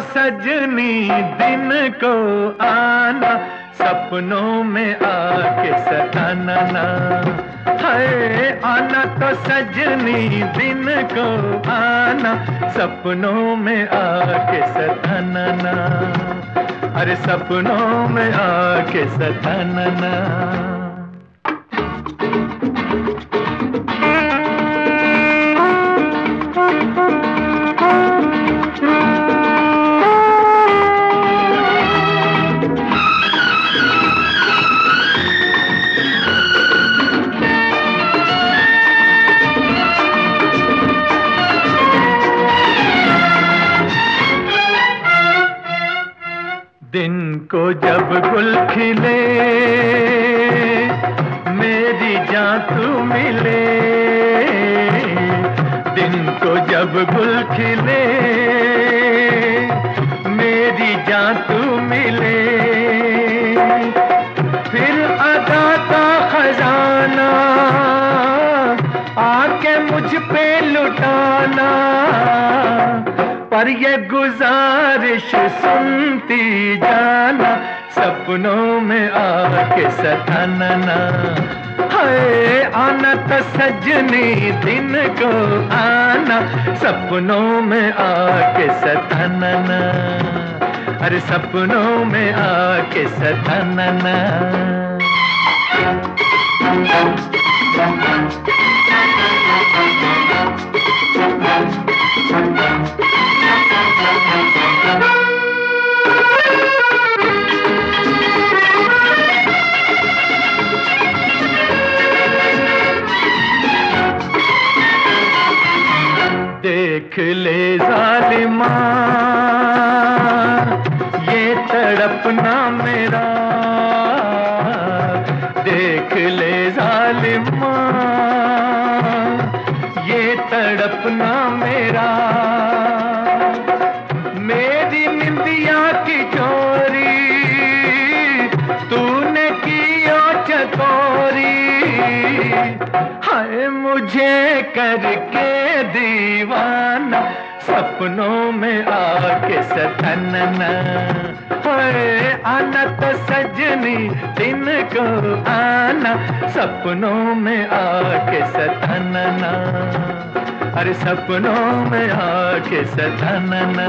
सजनी दिन को आना, सपनों में आके सताना ना। है आना तो सजनी दिन को आना, सपनों में आके सताना ना। अरे सपनों में आके सताना ना। दिन को जब गुल खिले, मेरी जान तू मिले। दिन को जब गुल खिले, मेरी जान तू मिले। फिर अदा का खजाना आके मुझ पे लुटाना, पर ये गुजारिश सुनती जाना, सपनों में आके सताना ना। है आना तो सजनी दिन को आना, सपनों में आके सताना ना। अरे सपनों में आके सताना ना। देख ले जालिमा ये तड़पना मेरा, देख ले जालिमा ये तड़पना मेरा। मेरी निंदिया की चोरी तूने की चकोरी, हाय मुझे करके दीवाना, सपनों में आके सताना ना। है आना तो सजनी दिन को आना, सपनों में आके सताना ना। अरे सपनों में आके सताना ना।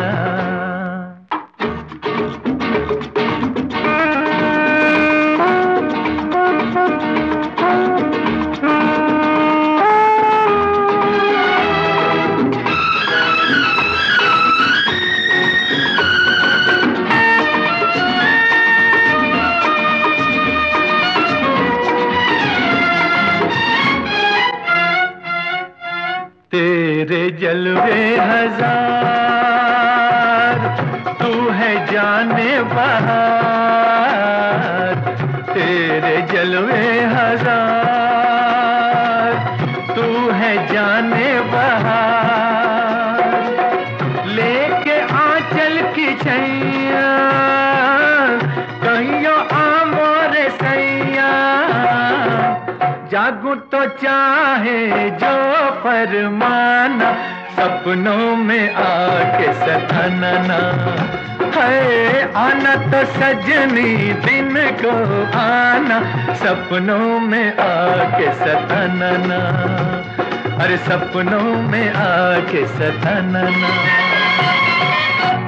तेरे जलवे हजार, तू है जाने बहार। तेरे जलवे हजार, तू है जाने बहार। लेके आंचल की छैया कहियो आमोरे सैया, जागूं तो चाहे जो फरमाना, सपनों में आके सताना ना। है आना तो सजनी दिन को आना, सपनों में आके सताना ना। अरे सपनों में आके सताना ना।